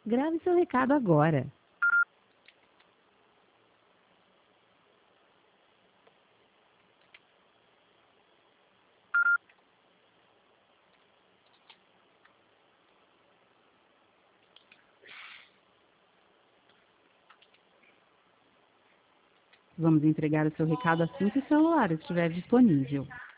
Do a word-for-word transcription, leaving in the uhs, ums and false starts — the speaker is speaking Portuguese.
Grave seu recado agora. Vamos entregar o seu recado assim que o celular estiver disponível.